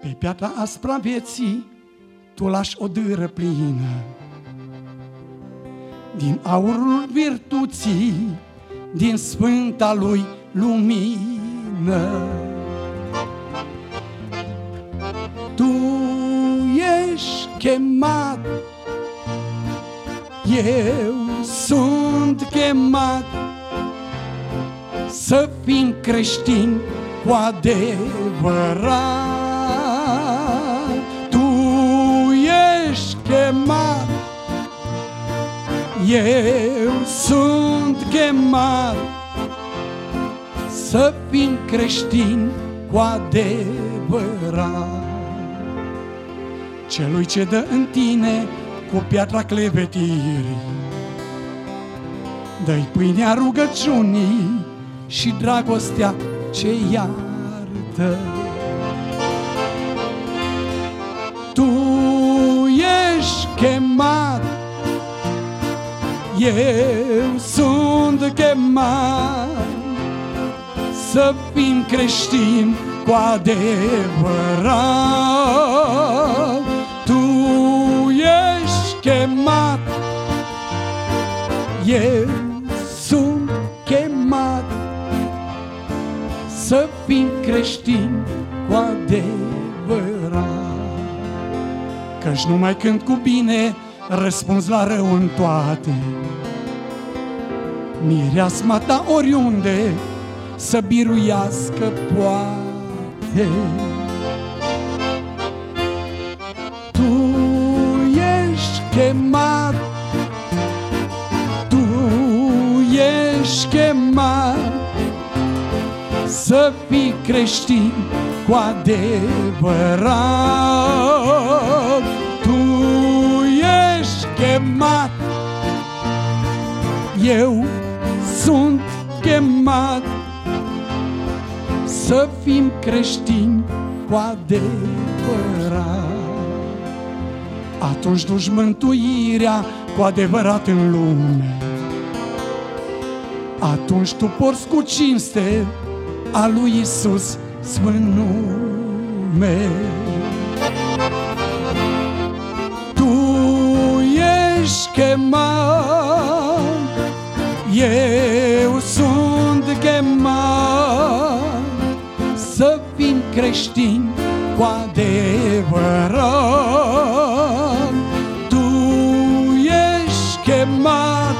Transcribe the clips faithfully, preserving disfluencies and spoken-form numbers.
Pe piatra aspra vieții tu lași o dâră plină, din aurul virtuții, din sfânta lui lumină. Tu ești chemat, eu sunt chemat, să fim creștini cu adevărat. Tu ești chemat, eu sunt chemat, să fim creștini cu adevărat. Celui ce dă în tine cu piatra clevetirii, dă-i pâinea rugăciunii și dragostea ce iartă. Tu ești chemat, eu sunt chemat, să fim creștini cu adevărat. Tu ești chemat, eu sunt chemat, să fim creștini cu adevărat. Căci numai când cu bine răspunzi la rău în toate, mireasma ta oriunde să biruiască poate. Tu ești chemat, tu ești chemat, să fii creștin cu adevărat. Tu ești chemat, eu sunt chemat, să fim creștini cu adevărat. Atunci duci mântuirea cu adevărat în lume, atunci tu porți cu cinste a lui Iisus sfânt nume. Tu ești chemat, eu sunt chemat, să fim creștini cu adevărat. Tu ești chemat,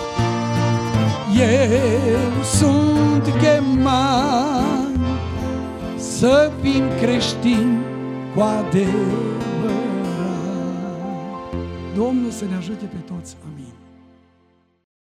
eu sunt chemat, să fim creștini cu adevărat. Domnul să ne ajute pe toți. Amin.